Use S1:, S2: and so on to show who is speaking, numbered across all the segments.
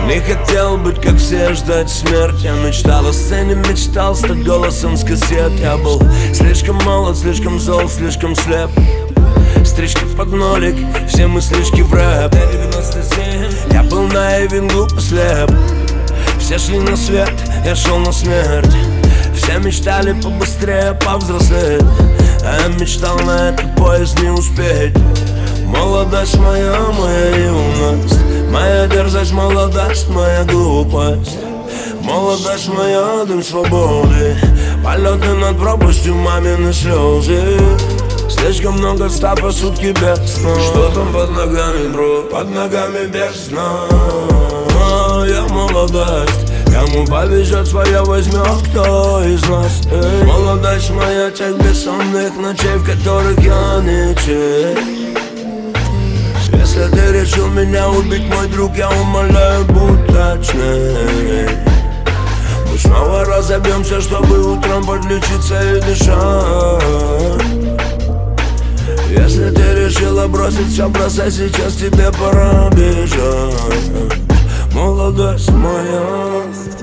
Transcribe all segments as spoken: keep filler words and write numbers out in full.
S1: Не хотел быть как все, ждать смерть. Я мечтал о сцене, мечтал стать голосом с кассет. Я был слишком молод, слишком зол, слишком слеп. Стрижки под нолик, все мыслишки в рэп. Я был наивен, глупо слеп. Все шли на свет, я шел на смерть. Все мечтали побыстрее повзрослеть, а я мечтал на этот поезд не успеть. Молодость моя, моя юность, моя дерзость, молодость, моя глупость. Молодость моя, дым свободы, полеты над пропастью, мамины слезы. Слишком много ста по сутки без сна. Что там под ногами, бро? Под ногами бездна. Моя молодость, кому повезет, своя возьмет кто из нас. Эй. Молодость моя, тех бессонных ночей, в которых я не чей. Если ты решил меня убить, мой друг, я умоляю, будь точней. Мы снова разобьемся, чтобы утром подлечиться и дышать. Если ты решила бросить все, бросай, сейчас тебе пора бежать. Молодость моя.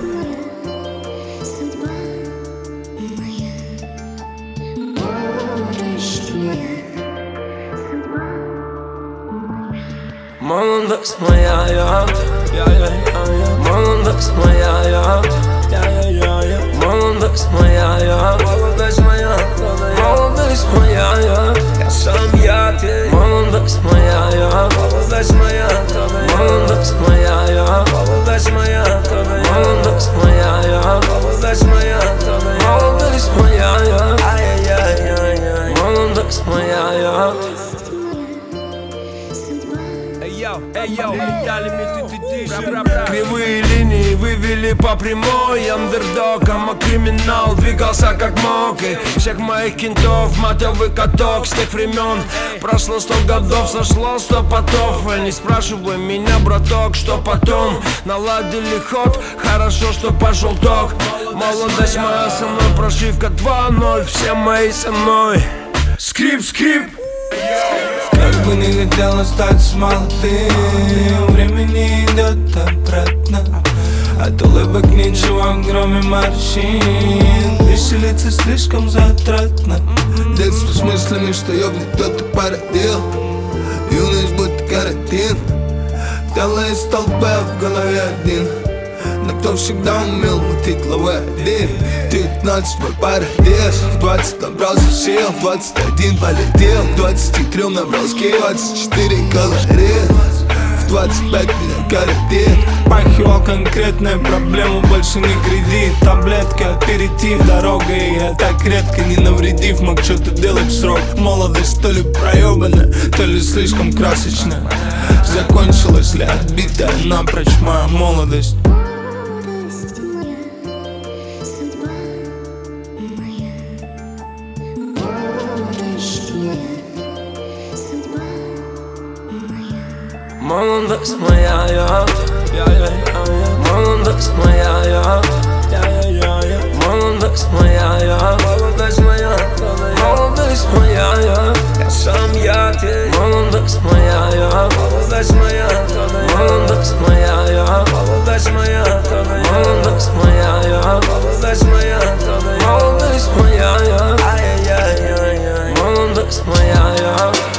S1: Молодость моя, я, я, я, я. Молодость моя, я, я, я, я. Молодость моя, я, молодость моя, молодость моя, я, я сам я, ты. Молодость моя, я, молодость моя, молодость моя, я, молодость моя, молодость моя, я, молодость моя, молодость моя, я, ай-яй-яй-яй, молодость моя, я. Кривые линии вывели по прямой. Андердогом, а криминал двигался как мог. И всех моих кентов матовый каток. С тех времен прошло сто годов, сошло сто потов. Не спрашивай меня, браток, что потом. Наладили ход, хорошо, что пошел ток. Молодость моя со мной, прошивка два ноль. Все мои со мной. Скрип, скрип.
S2: Как бы не хотелось стать молодым, времени идет обратно. От улыбок ничего, кроме морщин. Веселиться слишком затратно.
S3: Детство с мыслями, что ёбнет кто-то породил. Юность будто карантин. Тело из толпы, в голове один. Но кто всегда умел мутить главой один. девятнадцать мой парадес. В двадцать набрался сил, в двадцать один полетел. В двадцати трёх набрал скилл, двадцать четыре калорий. В двадцать пять меня карантин.
S2: Пахивал конкретная проблема, больше не кредит. Таблетка, аперитив, дорога. И я так редко, не навредив, мог что-то делать в срок. Молодость то ли проебана, то ли слишком красочная. Закончилась ли отбитая напрочь моя молодость.
S1: Молодость моя, я, я, я, я. Молодость моя, я, я, я, я. Молодость моя, я, молодость моя, молодость моя, я, я сам я, ты. Молодость моя, я, молодость моя, молодость моя, я, молодость моя, молодость моя, я, молодость моя, молодость моя, я, ай-яй-яй-яй, молодость моя, я.